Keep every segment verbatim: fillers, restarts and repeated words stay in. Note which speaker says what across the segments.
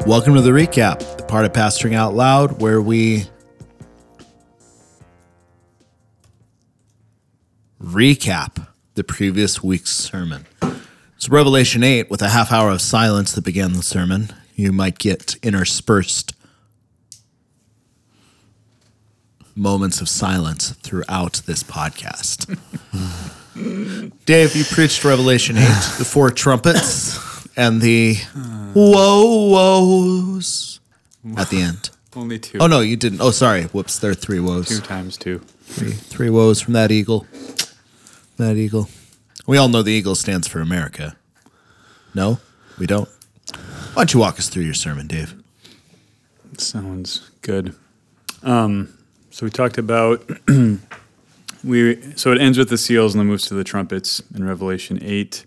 Speaker 1: Welcome to the recap, the part of Pastoring Out Loud where we recap the previous week's sermon. It's Revelation eight with a half hour of silence that began the sermon. You might get interspersed moments of silence throughout this podcast. Dave, you preached Revelation eight, the four trumpets and the whoa woes at the end.
Speaker 2: Only two.
Speaker 1: Oh, no, you didn't. Oh, sorry. Whoops, there are three woes.
Speaker 2: Two times two.
Speaker 1: Three, three woes from that eagle. That eagle. We all know the eagle stands for America. No, we don't. Why don't you walk us through your sermon, Dave?
Speaker 2: Sounds good. Um, so we talked about we. So it ends with the seals and then moves to the trumpets in Revelation eight.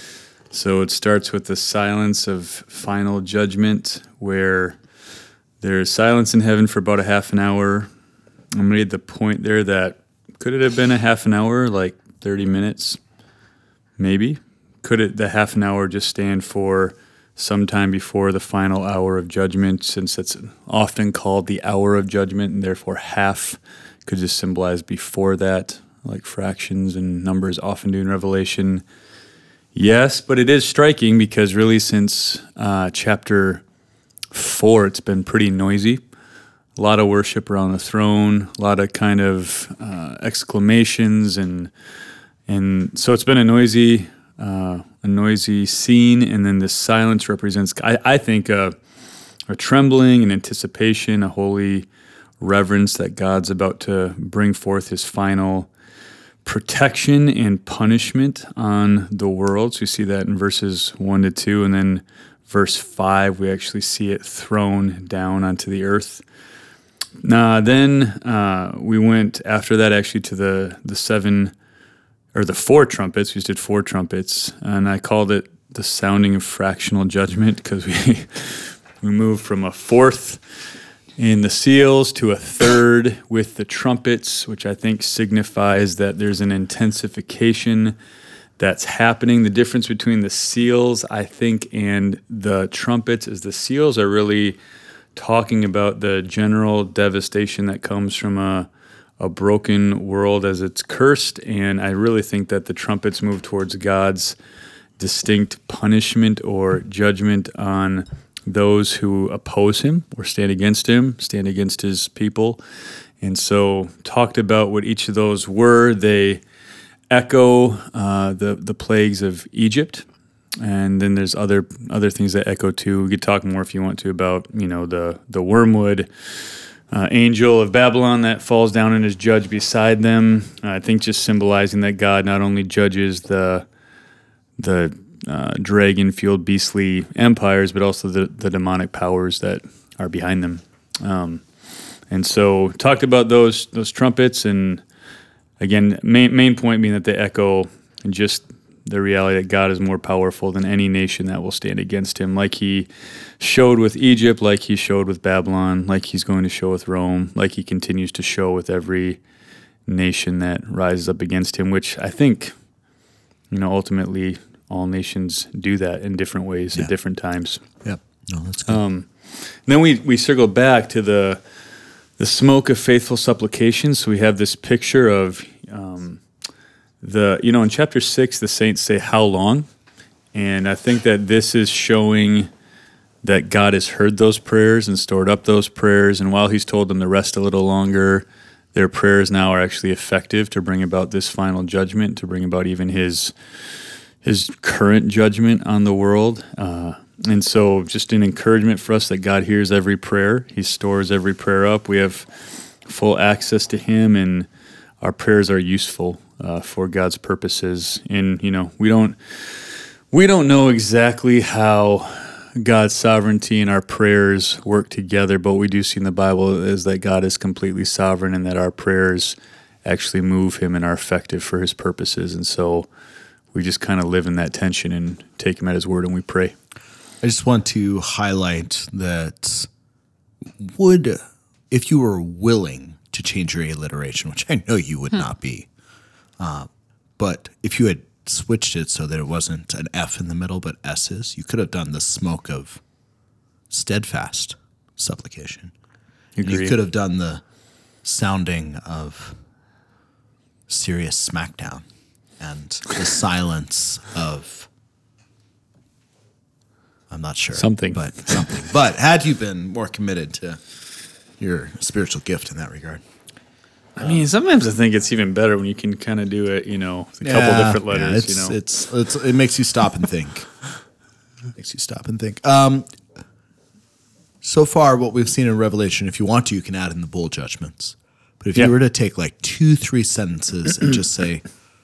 Speaker 2: So it starts with the silence of final judgment, where there's silence in heaven for about a half an hour. I made the point there that could it have been a half an hour, like thirty minutes? Maybe. Could it the half an hour just stand for sometime before the final hour of judgment, since it's often called the hour of judgment, and therefore half could just symbolize before that, like fractions and numbers often do in Revelation. Yes, but it is striking because really since uh, chapter four, it's been pretty noisy. A lot of worship around the throne, a lot of kind of uh, exclamations, and and so it's been a noisy, uh, a noisy scene. And then this silence represents, I, I think, a, a trembling, an anticipation, a holy reverence that God's about to bring forth His final protection and punishment on the world. So you see that in verses one to two, and then verse five, we actually see it thrown down onto the earth. Now, then uh, we went after that actually to the the seven or the four trumpets. We just did four trumpets, and I called it the sounding of fractional judgment because we we moved from a fourth in the seals to a third with the trumpets, which I think signifies that there's an intensification that's happening. The difference between the seals, I think, and the trumpets is the seals are really talking about the general devastation that comes from a, a broken world as it's cursed, and I really think that the trumpets move towards God's distinct punishment or judgment on those who oppose Him or stand against Him, stand against His people. And so talked about what each of those were. They echo uh, the, the plagues of Egypt. And then there's other other things that echo too. We could talk more if you want to about, you know, the, the wormwood uh, angel of Babylon that falls down and is judged beside them. Uh, I think just symbolizing that God not only judges the the uh, dragon-fueled beastly empires, but also the, the demonic powers that are behind them. Um, and so talked about those those trumpets, and again, main main point being that they echo just the reality that God is more powerful than any nation that will stand against Him, like He showed with Egypt, like He showed with Babylon, like He's going to show with Rome, like He continues to show with every nation that rises up against Him, which I think, you know, ultimately all nations do that in different ways yeah. at different times.
Speaker 1: Yep. No, that's good.
Speaker 2: Um, then we, we circle back to the the smoke of faithful supplication. So we have this picture of um, the, you know, in chapter six, the saints say, "How long?" And I think that this is showing that God has heard those prayers and stored up those prayers. And while He's told them to rest a little longer, their prayers now are actually effective to bring about this final judgment, to bring about even His His current judgment on the world. Uh, and so just an encouragement for us that God hears every prayer. He stores every prayer up. We have full access to Him, and our prayers are useful uh, for God's purposes. And, you know, we don't we don't know exactly how God's sovereignty and our prayers work together, but what we do see in the Bible is that God is completely sovereign and that our prayers actually move Him and are effective for His purposes. And so we just kind of live in that tension and take Him at His word, and we pray.
Speaker 1: I just want to highlight that would, if you were willing to change your alliteration, which I know you would hmm. not be, uh, but if you had switched it so that it wasn't an F in the middle but S's, you could have done the smoke of steadfast supplication. And
Speaker 2: Agree.
Speaker 1: you could have done the sounding of serious smackdown and the silence of, I'm not sure.
Speaker 2: Something.
Speaker 1: But something. But had you been more committed to your spiritual gift in that regard.
Speaker 2: I mean, sometimes I think it's even better when you can kind of do it, you know, a couple
Speaker 1: Yeah,
Speaker 2: different letters,
Speaker 1: yeah, it's,
Speaker 2: you know.
Speaker 1: It's, it's, it makes you stop and think. makes you stop and think. Um, so far, what we've seen in Revelation, if you want to, you can add in the bowl judgments. But if
Speaker 2: Yeah.
Speaker 1: you were to take like two, three sentences and just say,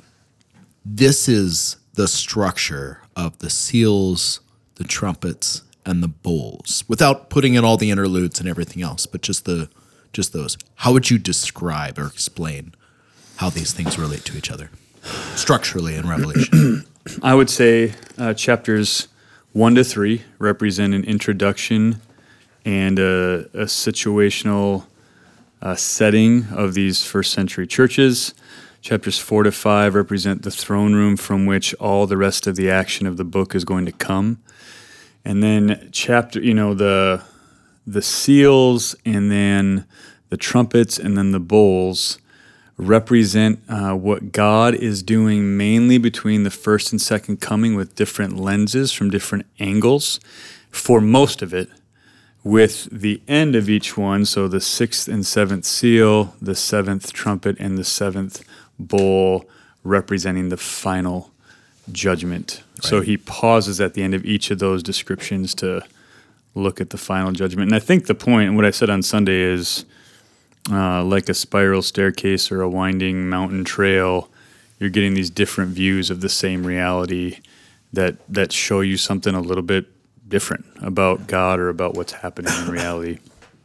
Speaker 1: this is the structure of the seals, the trumpets, and the bowls, without putting in all the interludes and everything else, but just the just those. How would you describe or explain how these things relate to each other structurally in Revelation?
Speaker 2: I would say uh, chapters one to three represent an introduction and a, a situational uh, setting of these first century churches. Chapters four to five represent the throne room from which all the rest of the action of the book is going to come. And then chapter, you know, the the seals and then the trumpets and then the bowls represent uh, what God is doing mainly between the first and second coming with different lenses from different angles for most of it, with the end of each one, so the sixth and seventh seal, the seventh trumpet, and the seventh bowl representing the final judgment. Right. So he pauses at the end of each of those descriptions to look at the final judgment. And I think the point, and what I said on Sunday, is uh, like a spiral staircase or a winding mountain trail, you're getting these different views of the same reality that that show you something a little bit different about God or about what's happening in reality.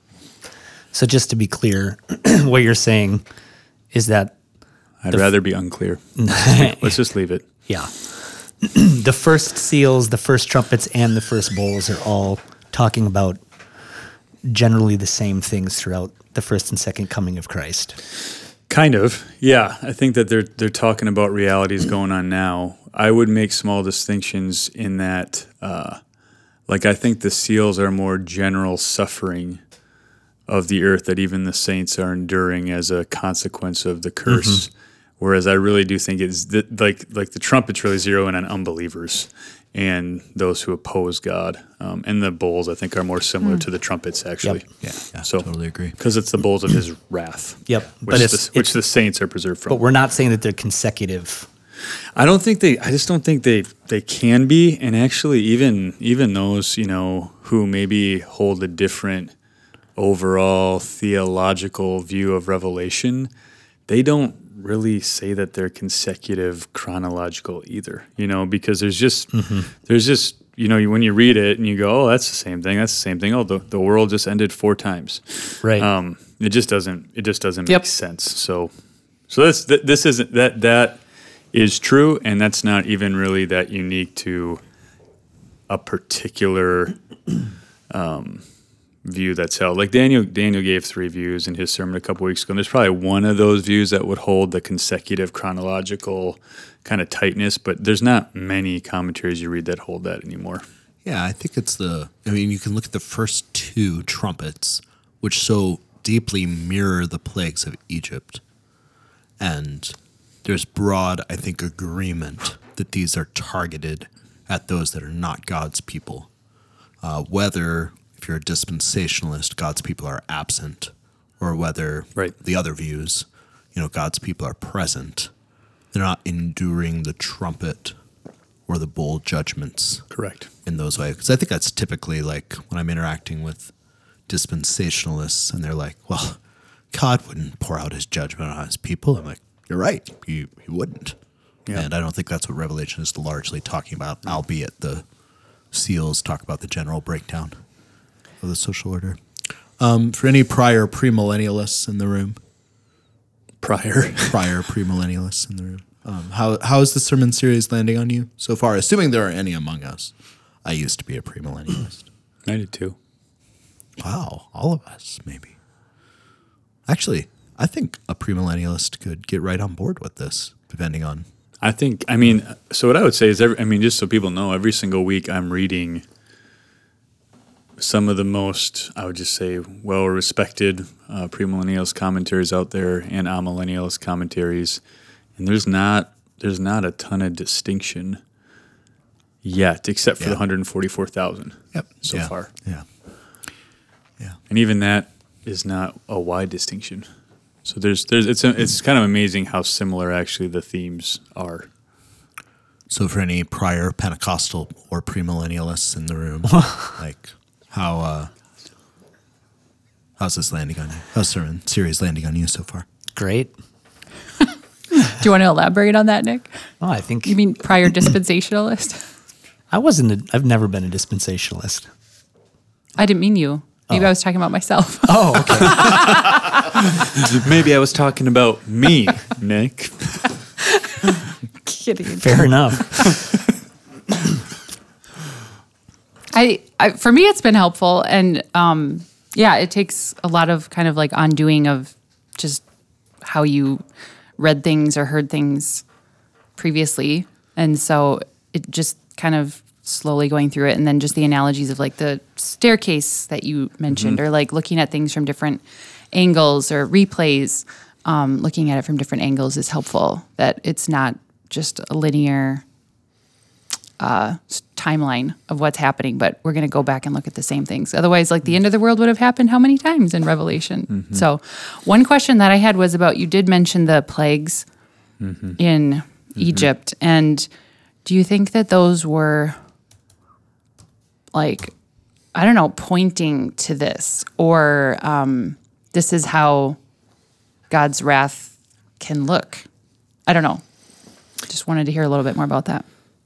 Speaker 3: So just to be clear, what you're saying is that
Speaker 2: I'd rather be unclear. Let's, let's just leave it.
Speaker 3: Yeah. The first seals, the first trumpets, and the first bowls are all talking about generally the same things throughout the first and second coming of Christ.
Speaker 2: Kind of, yeah. I think that they're they're talking about realities going on now. I would make small distinctions in that, uh, like I think the seals are more general suffering of the earth that even the saints are enduring as a consequence of the curse. Mm-hmm. Whereas I really do think it's th- like like the trumpets really zero in on unbelievers and those who oppose God. Um, and the bowls, I think, are more similar mm. to the trumpets, actually.
Speaker 3: Yep.
Speaker 1: Yeah, yeah,
Speaker 2: so,
Speaker 1: totally agree.
Speaker 2: Because it's the bowls of his wrath.
Speaker 3: Yep.
Speaker 2: Which,
Speaker 3: but it's,
Speaker 2: the, which
Speaker 3: it's,
Speaker 2: the saints are preserved from.
Speaker 3: But we're not saying that they're consecutive.
Speaker 2: I don't think they. I just don't think they they can be. And actually, even even those you know who maybe hold a different overall theological view of Revelation, they don't really say that they're consecutive chronological either. You know, because there's just mm-hmm. there's just you know when you read it and you go, oh, that's the same thing. That's the same thing. Oh, the the world just ended four times.
Speaker 3: Right.
Speaker 2: Um, it just doesn't. It just doesn't
Speaker 3: yep.
Speaker 2: make sense. So, so this this isn't that that. is true, and that's not even really that unique to a particular um, view that's held. Like Daniel, Daniel gave three views in his sermon a couple weeks ago, and there's probably one of those views that would hold the consecutive chronological kind of tightness, but there's not many commentaries you read that hold that anymore.
Speaker 1: Yeah, I think it's the, I mean, you can look at the first two trumpets, which so deeply mirror the plagues of Egypt, and there's broad, I think, agreement that these are targeted at those that are not God's people. Uh, whether, if you're a dispensationalist, God's people are absent, or whether
Speaker 2: right.
Speaker 1: the other views, you know, God's people are present. They're not enduring the trumpet or the bowl judgments.
Speaker 2: Correct.
Speaker 1: In those ways. Because I think that's typically like when I'm interacting with dispensationalists and they're like, well, God wouldn't pour out his judgment on his people. I'm like, you're right. He, he wouldn't. Yeah. And I don't think that's what Revelation is largely talking about, albeit the seals talk about the general breakdown of the social order. Um, for any prior premillennialists in the room?
Speaker 2: Prior?
Speaker 1: Prior premillennialists in the room. Um, how how is the sermon series landing on you so far? Assuming there are any among us. I used to be a premillennialist.
Speaker 2: I did too.
Speaker 1: Wow. All of us, maybe. Actually, I think a premillennialist could get right on board with this, depending on.
Speaker 2: I think, I mean, so what I would say is, every, I mean, just so people know, every single week I'm reading some of the most, I would just say, well-respected uh, premillennialist commentaries out there and amillennialist commentaries, and there's not there's not a ton of distinction yet, except for
Speaker 1: Yeah.
Speaker 2: the one hundred forty-four thousand
Speaker 1: Yep.
Speaker 2: so
Speaker 1: Yeah.
Speaker 2: far.
Speaker 1: Yeah. Yeah.
Speaker 2: And even that is not a wide distinction. So there's there's it's a, it's kind of amazing how similar actually the themes are.
Speaker 1: So for any prior Pentecostal or premillennialists in the room, like how uh, how's this landing on you? How's the sermon series landing on you so far?
Speaker 3: Great.
Speaker 4: Do you want to elaborate on that, Nick?
Speaker 3: Oh, I think
Speaker 4: You mean prior dispensationalist?
Speaker 3: I wasn't. A, I've never been a dispensationalist.
Speaker 4: I didn't mean you. Maybe I was talking about myself.
Speaker 3: Oh, okay.
Speaker 2: Maybe I was talking about me, Nick.
Speaker 4: Kidding.
Speaker 3: Fair enough.
Speaker 4: I, I for me it's been helpful, and um, yeah, it takes a lot of kind of like undoing of just how you read things or heard things previously, and so it just kind of slowly going through it, and then just the analogies of like the staircase that you mentioned, or like looking at things from different angles or replays. Um, looking at it from different angles is helpful. That it's not just a linear uh, s- timeline of what's happening, but we're going to go back and look at the same things. Otherwise, like the end of the world would have happened how many times in Revelation?
Speaker 2: Mm-hmm.
Speaker 4: So one question that I had was about, you did mention the plagues
Speaker 2: Mm-hmm.
Speaker 4: in mm-hmm. Egypt. And do you think that those were like, I don't know, pointing to this, or um, this is how God's wrath can look? I don't know. Just wanted to hear a little bit more about that.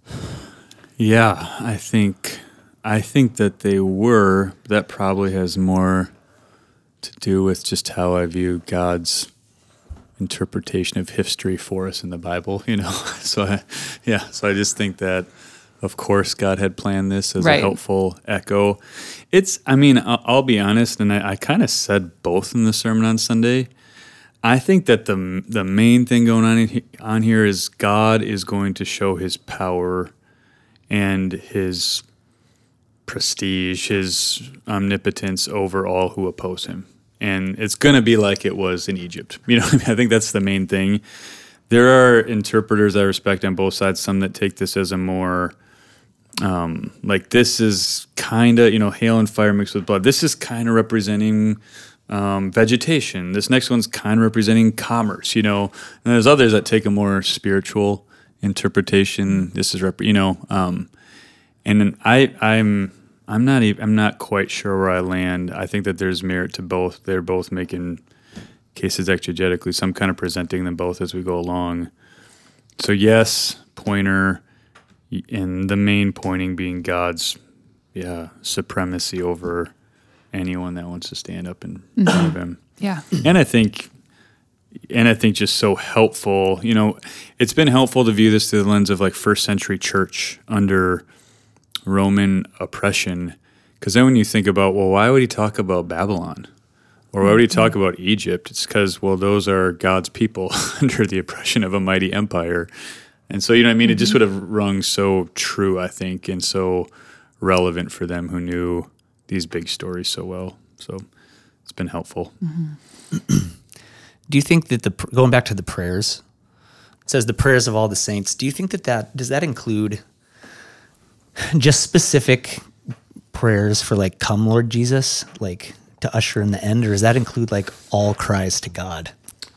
Speaker 2: Yeah, I think I think that they were. That probably has more to do with just how I view God's interpretation of history for us in the Bible. You know, so I, yeah, so I just think that, of course, God had planned this as
Speaker 4: Right.
Speaker 2: a helpful echo. It's, I mean, I'll, I'll be honest, and I, I kind of said both in the sermon on Sunday. I think that the the main thing going on in, he- on here is God is going to show His power and His prestige, His omnipotence over all who oppose Him, and it's going to be like it was in Egypt. You know, what I mean? I think that's the main thing. There are interpreters I respect on both sides. Some that take this as a more um, like this is kind of, you know, hail and fire mixed with blood. This is kind of representing um, vegetation. This next one's kind of representing commerce, you know. And there's others that take a more spiritual interpretation. This is, rep- you know, um, and then I, I'm, I'm not, even, I'm not quite sure where I land. I think that there's merit to both. They're both making cases exegetically, so I'm kind of presenting them both as we go along. So yes, pointer, and the main pointing being God's, yeah, supremacy over anyone that wants to stand up in front of Him.
Speaker 4: Yeah.
Speaker 2: And I think, and I think just so helpful, you know, it's been helpful to view this through the lens of like first century church under Roman oppression. Because then when you think about, well, why would he talk about Babylon? Or why would he talk about Egypt? It's because, well, those are God's people under the oppression of a mighty empire. And so, you know what I mean? Mm-hmm. It just would have rung so true, I think, and so relevant for them who knew these big stories so well. So it's been helpful.
Speaker 4: Mm-hmm.
Speaker 3: Do you think that the going back to the prayers, it says the prayers of all the saints. Do you think that that does that include just specific prayers for like "Come, Lord Jesus," like to usher in the end, or does that include like all cries to God?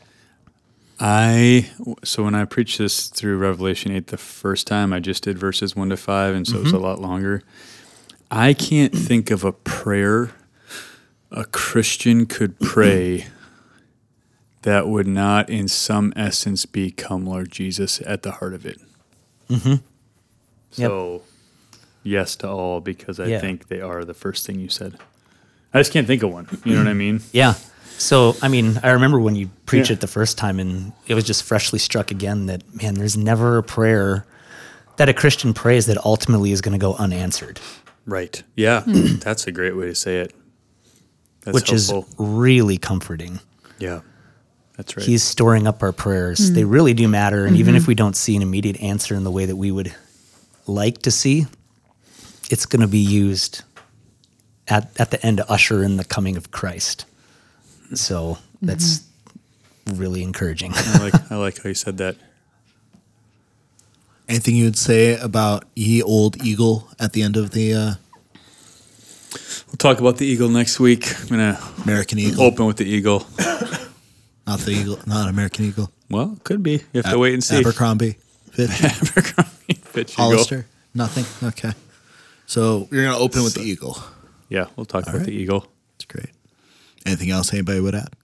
Speaker 2: I so when I preached this through Revelation eight the first time, I just did verses one to five, and so mm-hmm. it was a lot longer. I can't think of a prayer a Christian could pray that would not, in some essence, be "Come, Lord Jesus" at the heart of it.
Speaker 3: Mm-hmm.
Speaker 2: So, yep. Yes to all, because I
Speaker 3: yeah.
Speaker 2: think they are the first thing you said. I just can't think of one. You know what I mean?
Speaker 3: Yeah. So, I mean, I remember when you preached
Speaker 2: yeah.
Speaker 3: it the first time, and it was just freshly struck again that, man, there's never a prayer that a Christian prays that ultimately is going to go unanswered.
Speaker 2: Right. Yeah. That's a great way to say it. That's
Speaker 3: Which
Speaker 2: helpful.
Speaker 3: is really comforting.
Speaker 2: Yeah. That's right.
Speaker 3: He's storing up our prayers. Mm-hmm. They really do matter. And mm-hmm. even if we don't see an immediate answer in the way that we would like to see, it's going to be used at, at the end to usher in the coming of Christ. So that's really encouraging.
Speaker 2: I like I like how you said that.
Speaker 1: Anything you would say about ye old eagle at the end of the uh,
Speaker 2: We'll talk about the eagle next week. I'm gonna
Speaker 1: American eagle?
Speaker 2: open with the eagle.
Speaker 1: Not the eagle, not American eagle.
Speaker 2: Well, it could be. You have to wait and see.
Speaker 1: Abercrombie, Fitch,
Speaker 2: Abercrombie, Fitch, eagle.
Speaker 1: Hollister, nothing. Okay, so you're gonna open with the eagle.
Speaker 2: Yeah, we'll talk about
Speaker 1: right.
Speaker 2: the eagle.
Speaker 1: That's great. Anything else anybody would add?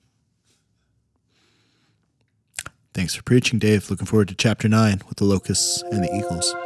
Speaker 1: Thanks for preaching, Dave. Looking forward to chapter nine with the locusts and the eagles.